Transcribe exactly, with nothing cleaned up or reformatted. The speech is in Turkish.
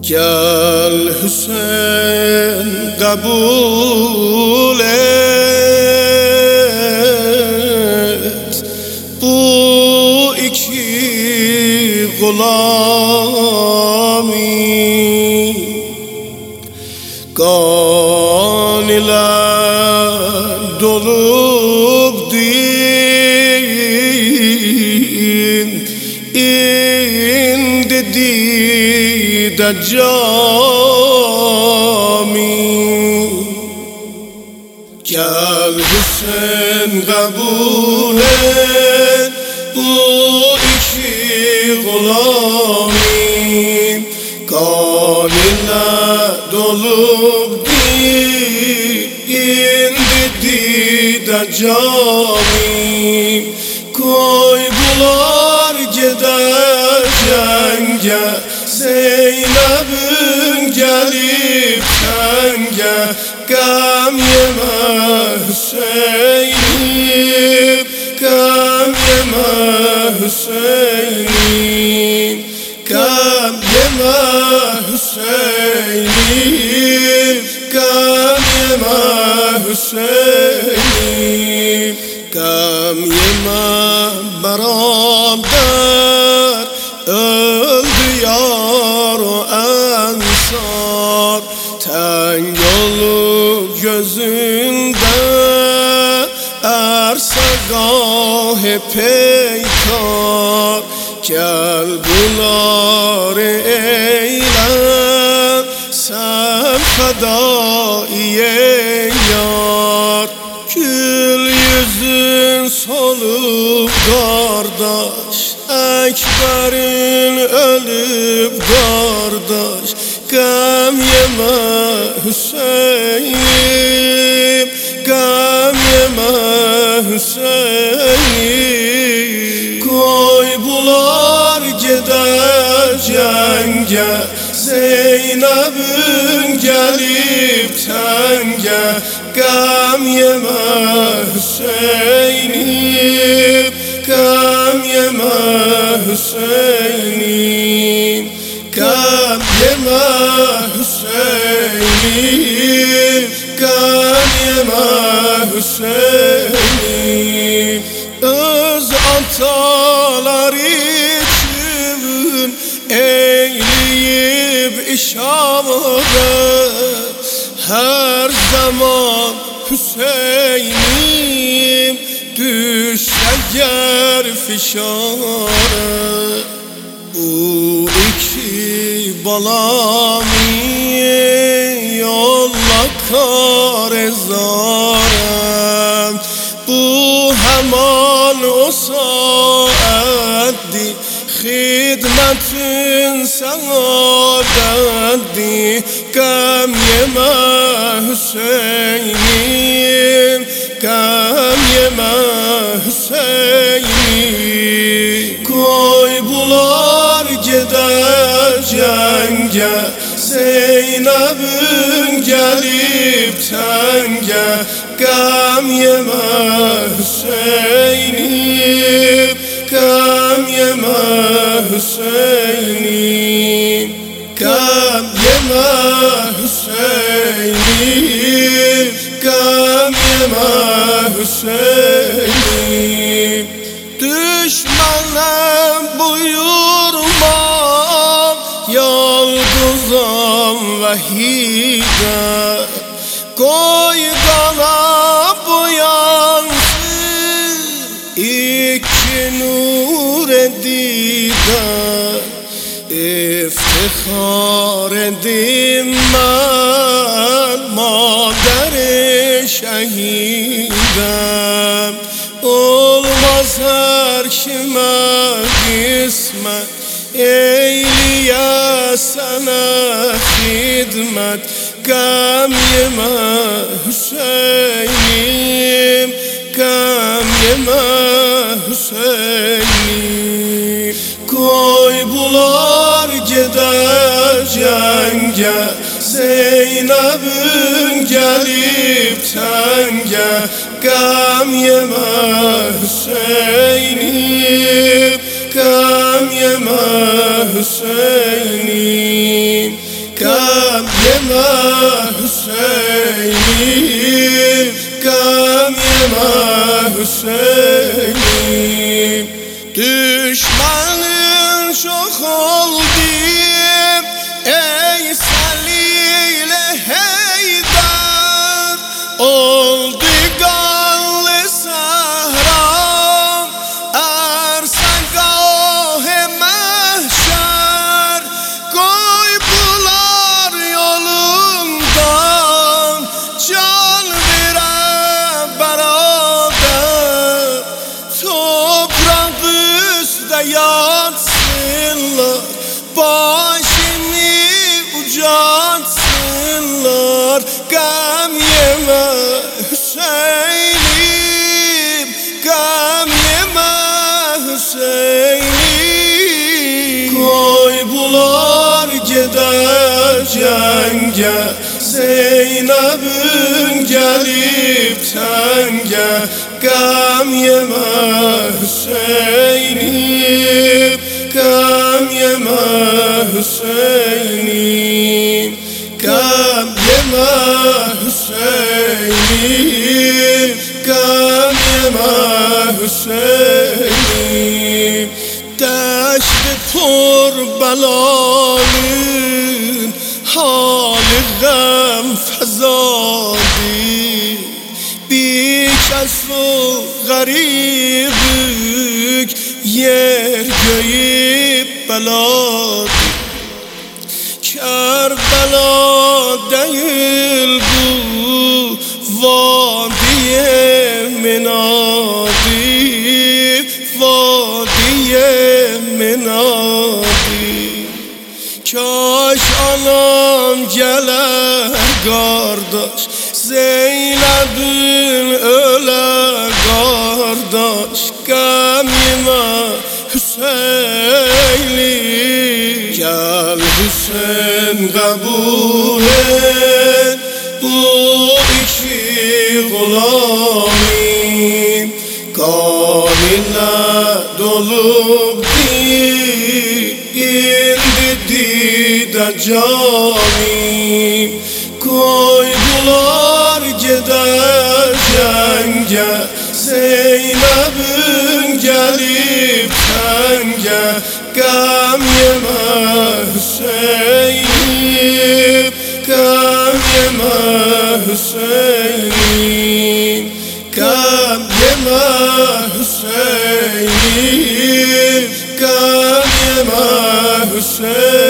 Gel Hüseyin kabul et bu iki gulami, kan ile dolup din indi dide cami. Gel Hüseyin kabul et bu iki gulami, kan ile dolup din indi cami. Koydular gider cenge, Zeynep'in gelip tenge. Gam yeme Hüseyin'im, gam yeme Hüseyin'im, gam yeme Hüseyin'im, gam yeme Hüseyin'im, gam yeme beraber öldü yar o ensar. Teng olup gözünde erse gahi peykar. Gel bunları eyle sen fedaiye yar. Gül yüzün solup kardeş, Ekber'in ölüp kardeş. Gam yeme Hüseyin'im, gam yeme Hüseyin'im. Koydular gider cenge, Zeynep'in gelip tenge. Gam yeme Hüseyin'im, gam yeme Hüseyin'im, gam yeme Hüseyin'im, gam yeme Hüseyin'im. Öz atalar için eğleyip işaret, her zaman Hüseyin'im düşse yer fişare. Bu iki balami yolla karezarem. Bu hemen o saatti hidmetin saadetti. Gam yeme Hüseyin'im, gam yeme Hüseyin'im. Koydular gider cenge, Zeynep'in gelip tenge. Gam yeme Hüseyin'im, gam yeme Hüseyin'im, gam yeme Hüseyin'im, gam yeme Hüseyin'im. Düşmanım buyurmam, yalgızam vahide. Koy bana bu yansın iki nur edide. İftihar edim ben maderi şehidem. Olmaz her kime kısmet, eyleye sana hizmet. Gam yeme Hüseyin'im, gam yeme Hüseyin'im. Koydular gider cenge, Zeynep'in gelip tenge. Gam yeme Hüseyin'im, gam yeme Hüseyin'im, Hüseyin'im, gam yeme Hüseyin'im. Düşmanın çok oldu ey Salih-i Heydar, oldu kanlı sahram, arsan gâh-ı mahşer, koydular yolundan, can vere beraber, toprak üstte yatsınlar, başını ucatsınlar. Gam yeme Hüseyin'im, gam yeme Hüseyin'im. Koydular gider cenge, Zeynep'in gelip tenge. Gam yeme Hüseyin'im, gam yeme Hüseyin'im. Gam yeme Hüseyin'im, gam yeme Hüseyin'im. Deşt-i پر belalın hali gam fezadi, bir kez o garibük yer göyüp beladi. Kerbela değil bu vadiye menadi, vadiye menadi. Kaş anam geler kardeş, Zeynep'in öle kardeş. Gam yeme Hüseyin'im, gel Hüseyin kabul et bu iki gulamin. Kanine dolup indi de canim, koydular gider cenge, Zeynep'in gelip tenge. Gam yeme Hüseyin'im, gam yeme Hüseyin'im. Gam yeme Hüseyin'im, gam yeme Hüseyin'im.